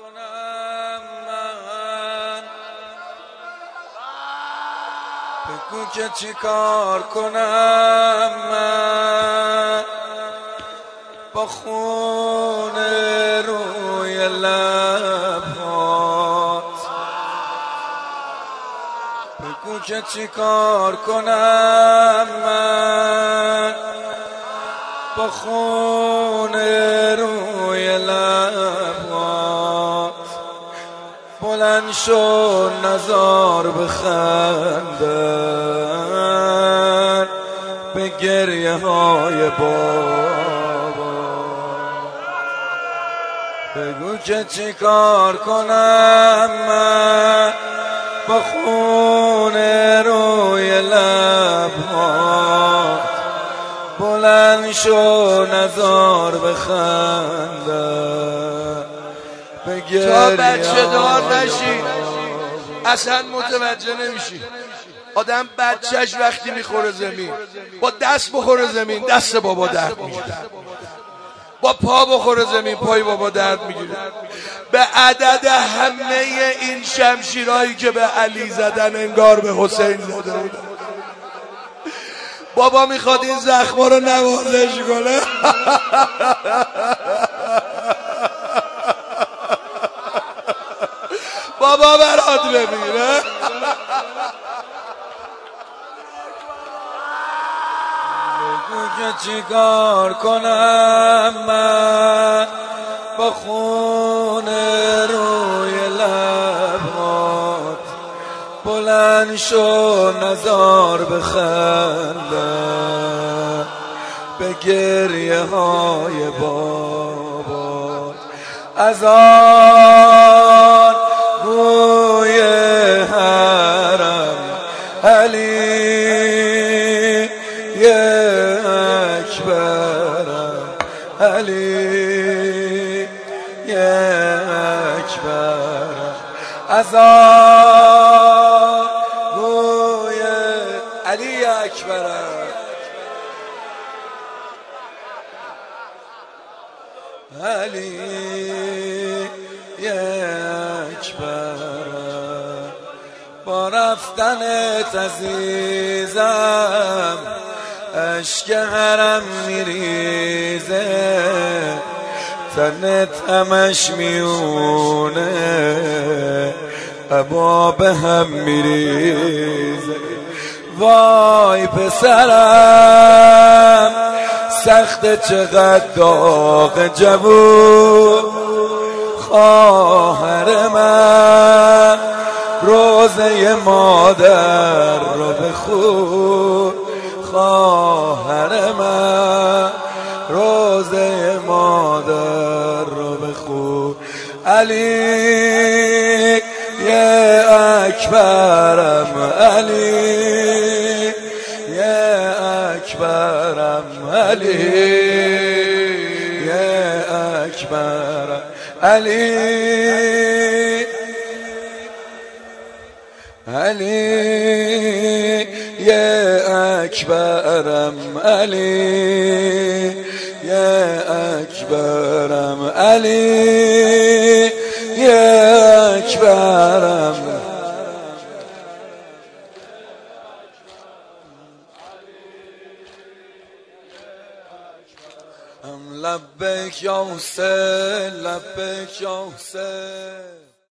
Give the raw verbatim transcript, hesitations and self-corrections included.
کنم من؟ بگو که چی کار کنم من با خون روی لبات؟ بگو که چی کار کنم من با خون روی لبات؟ بلند شو نزار بخندن به گریه های بابا. بگو که چی کار کنم من با خون روی لبات؟ بلند شو نزار بخندن به گریه تا بچه دار نشی اصلا متوجه نمیشی. آدم بچهش وقتی میخوره زمین با دست بخوره زمین دست بابا درد میگیره، با پا بخوره زمین پای بابا درد میگیره. به عدد همه این شمشیرهایی که به علی زدن انگار به حسین زده بودن. بابا میخواد این زخما رو نوازش کنه. بابا برات بمیره. بگو که چی کار کنم من با خون روی لبات؟ بلند شو نزار بخندن به گریه های بابات. از آن روی حرم علی اکبرم، علی اکبرم. از آن روی علی اکبرم، علی اکبرم. با رفتنت عزیزم اشک حرم میریزه، تنت همش میونه عبا به هم میریزه. وای پسرم سخت چقدر داغ جوون، خواهر من روزه مادر رو بخون، خواهر من روزه مادر رو بخون. علی یه اکبرم، علی یه اکبرم، علی یه اکبرم، علی علی یه اکبرم، علی یه اکبرم، علی یه اکبرم. لبیک یا حسین، لبیک یا حسین.